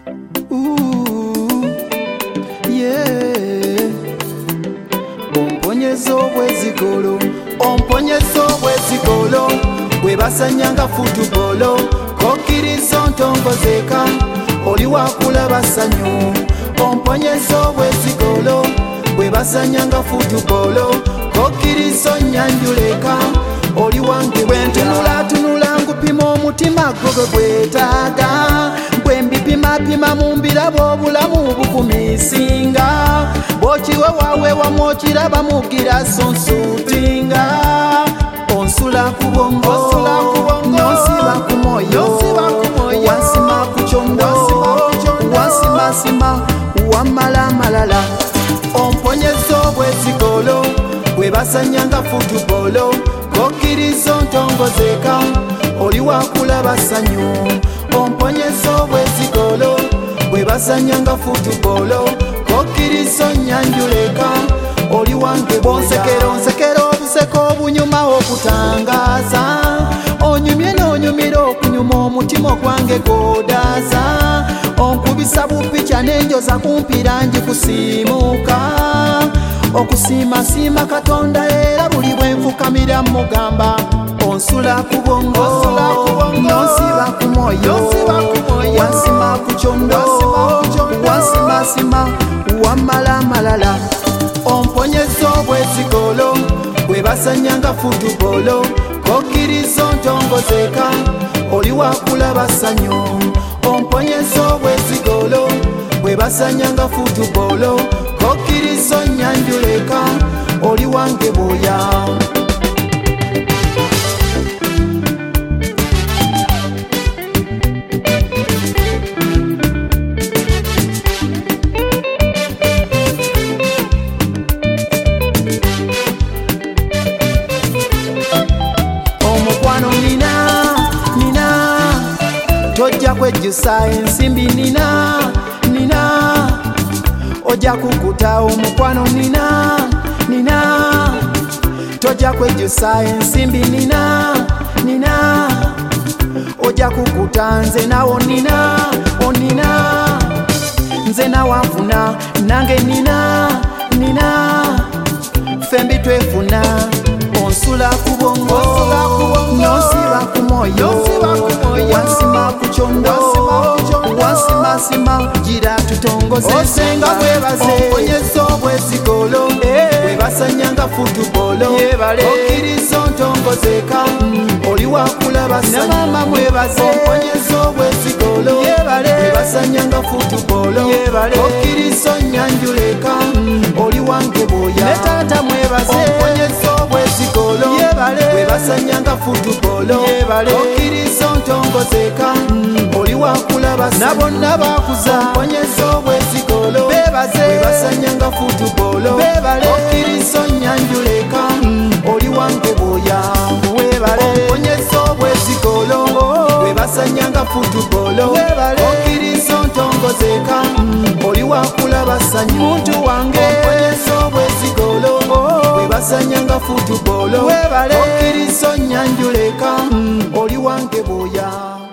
Omponyezo bwezigolo bwebasanyanga futubolo kokkirizo ntongozeka oli wakula basanyu. Omponyezo bwezigolo bwebasanyanga futubolo kokkirizo nyanjuleka oli wange. Bwentunula ngupima omutima gwe gwetaaga, bwe mbipimapima mu mbirabo obulamu bukumisinga, bw'okiwe wawewa mw'okiraba mugira sonsutinga. Onsula ku bongo nonsiba ku mwoyo, wansima ku kyondo wansimasima wamalamalala. Omponyezo bwezigolo bwebasanyanga futubolo kokkirizo ntongozeka oli wakula basanyu. Omponyezo bwezigolo bwebasanyanga futubolo kokkirizo nyanjuleka oli wange. Bonsekera obuseko obunyuma okutangaza, onyumye n'onyumira okunyuma omutima ogwange godaza. Onkubisa bupica n'enjoza kumpira njikusiimuka, okusiimasiima Katonda era buli bwe nfukamira mugamba. Onsula ku bongo nonsiba ku mwoyo, wansima ku kyondo wansimasima wamalamalala. Omponyezo bwezigolo bwebasanyanga futubolo kokkirizo ntongozeka oli wakula basanyu. Omponyezo bwezigolo bwebasanyanga futubolo kokkirizo nyanjuleka oli wange boya. Omukwano nina tojja kwejjusa ensimbi nina ojja kukuta. Omukwano nina tojja kwejjusa ensimbi nina ojja kukuta. Nze nawo onina nze nawanfuna nange nina fembi twefuna. Onsula ku bongo nonsiba ku mwoyo, wansima ku kyondo wansimasima gira tutongoze. Osenga bwebaze omponyezo bwezigolo bwebasanyanga futubolo kokkirizo ntongozeka oli wakula basanyu. Mama mwebaze omponyezo bwezigolo bwebasanyanga futubolo kokkirizo nyanjuleka oli wange boya. Ne taata mwebaze omponyezo bwezigolo bwebasanyanga futubolo kokkirizo ntongozeka oli wakula basanyu. Nabonna bakuza omponyezo bwezigolo bwebasanyanga futubolo kokkirizo nyanjuleka oli wange boya. Omponyezo bwezigolo bwebasanyanga futubolo kokkirizo ntongozeka oli wakula basanyu. Muntu wange omponyezo bwezigolo bwebasanyanga futubolo kokkirizo nyanjuleka oli wange boya.